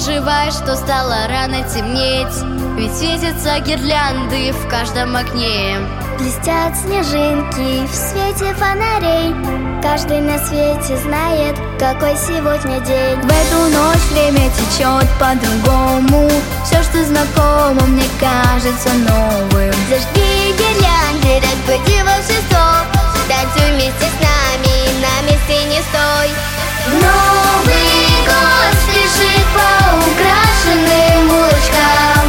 переживай, что стало рано темнеть, ведь светятся гирлянды в каждом окне. Блестят снежинки в свете фонарей. Каждый на свете знает, какой сегодня день. В эту ночь время течет по-другому. Все, что знакомо, мне кажется новым. Зажги гирлянды, разбуди волшебство. Танцуй вместе с нами, на месте не стой. Новый год спешит по украшенным улочкам.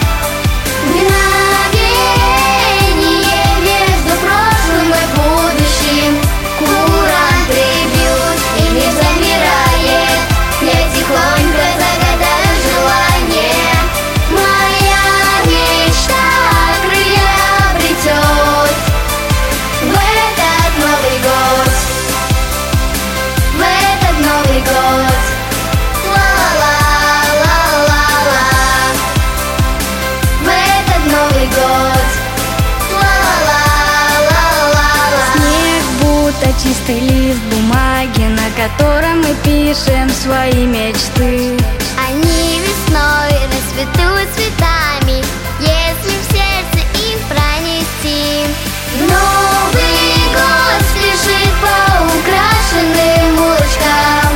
Чистый лист бумаги, на котором мы пишем свои мечты. Они весной расцветут цветами, если в сердце их пронести. Новый год спешит по украшенным улочкам.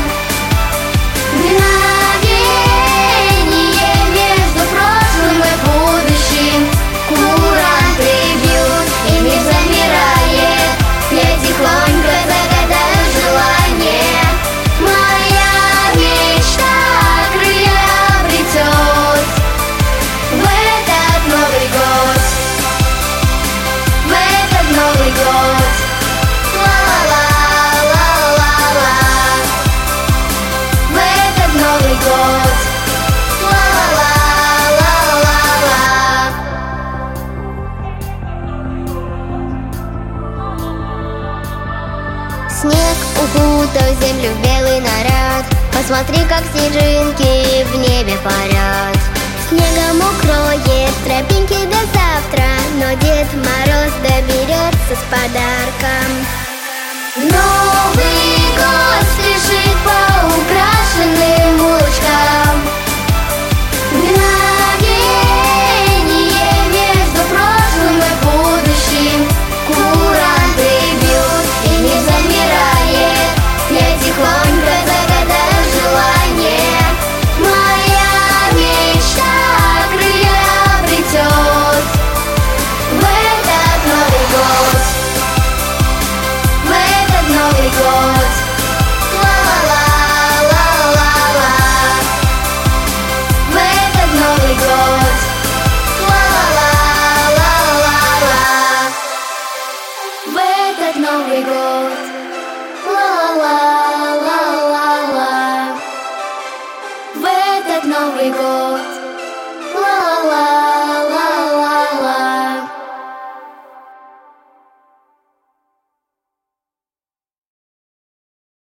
Мгновение между прошлым и будущим. Куранты бьют, и мир замирает. Я тихонько загадаю желание. Моя мечта крылья обретет в этот Новый год. В этот Новый год. Ла-ла-ла, ла-ла-ла. В этот Новый год. Ла-ла-ла, ла-ла-ла. Снег укутал землю в белый наряд. Посмотри, как снежинки в небе парят. Снегом укроет тропинки до завтра, но Дед Мороз доберется с подарком. Новый год спешит по украшенным улочкам. Мгновение между прошлым и будущим. Куранты бьют, и мир замирает. Я тихонько загадаю желание. Моя мечта крылья обретет в этот Новый год. В этот Новый год. Ла-ла-ла, ла-ла-ла. В этот Новый год. Ла-ла-ла, ла-ла-ла. В этот Новый год.